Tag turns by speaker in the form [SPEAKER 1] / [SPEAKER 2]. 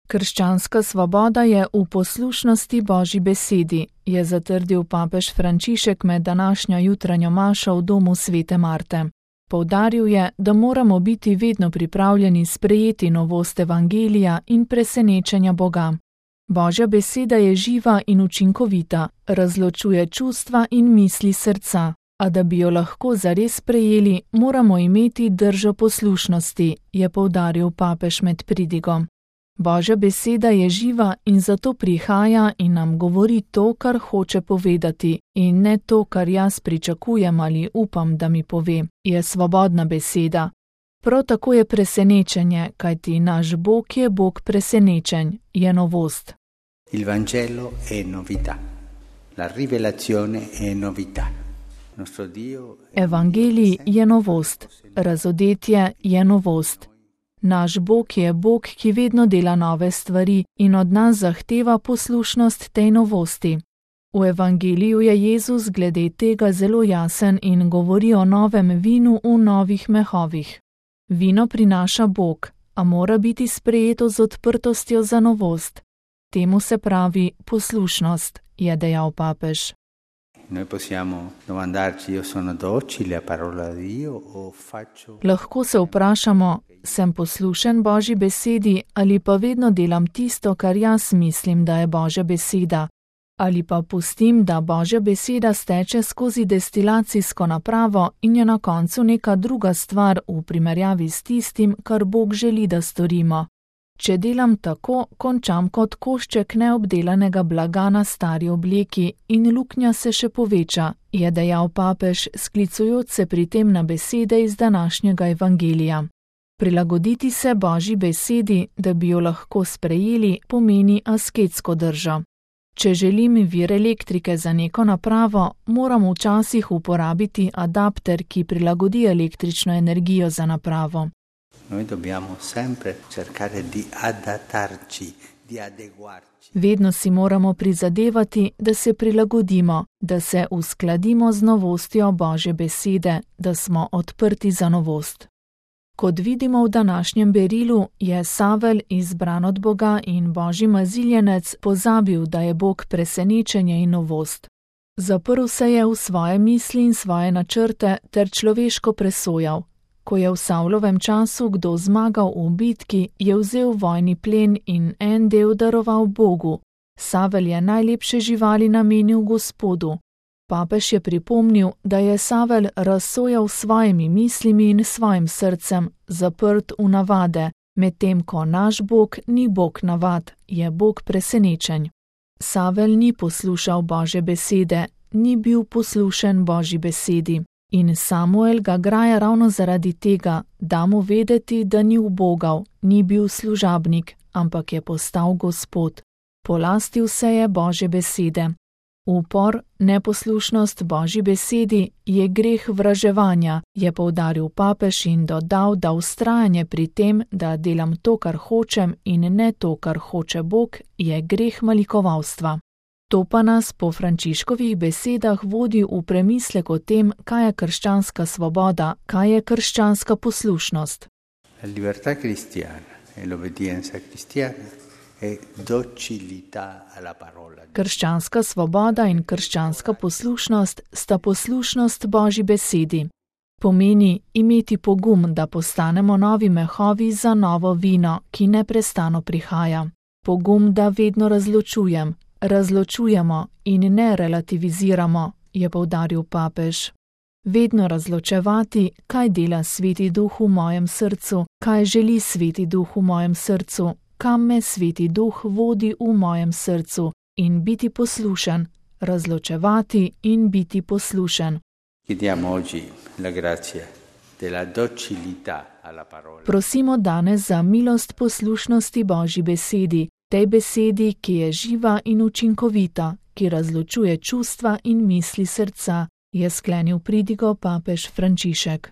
[SPEAKER 1] Krščanska svoboda je v poslušnosti Božji besedi, je zatrdil papež Frančišek med današnjo jutranjo mašo v domu svete Marte. Poudaril je, da moramo biti vedno pripravljeni sprejeti novost evangelija in presenečenja Boga. Božja beseda je živa in učinkovita, razločuje čustva in misli srca, a da bi jo lahko zares sprejeli, moramo imeti držo poslušnosti, je poudaril papež med pridigo. Božja beseda je živa in zato prihaja in nam govori to, kar hoče povedati, in ne to, kar jaz pričakujem ali upam, da mi pove, je svobodna beseda. Prav tako je presenečenje, kajti naš Bog je Bog presenečenj, je novost.
[SPEAKER 2] Il Vangelo è novità. La rivelazione è novità. Nostro Dio
[SPEAKER 1] Evangelij je novost, razodetje je novost. Naš Bog je Bog, ki vedno dela nove stvari in od nas zahteva poslušnost tej novosti. V Evangeliju je Jezus glede tega zelo jasen in govori o novem vinu v novih mehovih. Vino prinaša Bog, a mora biti sprejeto z odprtostjo za novost. Temu se pravi poslušnost, je dejal papež. Lahko se vprašamo, sem poslušen Božji besedi ali pa vedno delam tisto, kar jaz mislim, da je Božja beseda, ali pa pustim, da Božja beseda steče skozi destilacijsko napravo in je na koncu neka druga stvar v primerjavi s tistim, kar Bog želi, da storimo. Če delam tako, končam kot košček neobdelanega blaga na stari obleki in luknja se še poveča, je dejal papež, sklicujoč se pri tem na besede iz današnjega evangelija. Prilagoditi se Božji besedi, da bi jo lahko sprejeli, pomeni asketsko držo. Če želim vir elektrike za neko napravo, moram včasih uporabiti adapter, ki prilagodi električno energijo za napravo.
[SPEAKER 2] Noi dobbiamo sempre cercare di adattarci, di adeguarci.
[SPEAKER 1] Vedno si moramo prizadevati, da se prilagodimo, da se uskladimo z novostjo Božje besede, da smo odprti za novost. Kot vidimo v današnjem berilu, je Savel, izbran od Boga in Božji maziljenec, pozabil, da je Bog presenečenje in novost. Zaprl se je v svoje misli in svoje načrte ter človeško presojal. Ko je v Savlovem času kdo zmagal v bitki, je vzel vojni plen in en del daroval Bogu. Savel je najlepše živali namenil Gospodu. Papež je pripomnil, da je Savel razsojal svojimi mislimi in svojim srcem, zaprt v navade, medtem ko naš Bog ni Bog navad, je Bog presenečenj. Savel ni poslušal Božje besede, ni bil poslušen Božji besedi. In Samuel ga graja ravno zaradi tega, da mu vedeti, da ni ubogal, ni bil služabnik, ampak je postal Gospod. Polastil se je Božje besede. Upor, neposlušnost Božji besedi je greh vraževanja, je poudaril papež in dodal, da vztrajanje pri tem, da delam to, kar hočem in ne to, kar hoče Bog, je greh malikovalstva. To pa nas po Frančiškovih besedah vodi v premislek o tem, kaj je krščanska svoboda, kaj je krščanska poslušnost.
[SPEAKER 2] La libertà cristiana e l'obbedienza cristiana è docilità alla parola.
[SPEAKER 1] Krščanska svoboda in krščanska poslušnost sta poslušnost Božji besedi. Pomeni imeti pogum, da postanemo novi mehovi za novo vino, ki neprestano prihaja. Pogum, da vedno razločujemo in ne relativiziramo, je poudaril papež. Vedno razločevati, kaj dela Sveti Duh v mojem srcu, kaj želi Sveti Duh v mojem srcu, kam me Sveti Duh vodi v mojem srcu in biti poslušen, razločevati in biti poslušen. Prosimo danes za milost poslušnosti Božji besedi, tej besedi, ki je živa in učinkovita, ki razločuje čustva in misli srca, je sklenil pridigo papež Frančišek.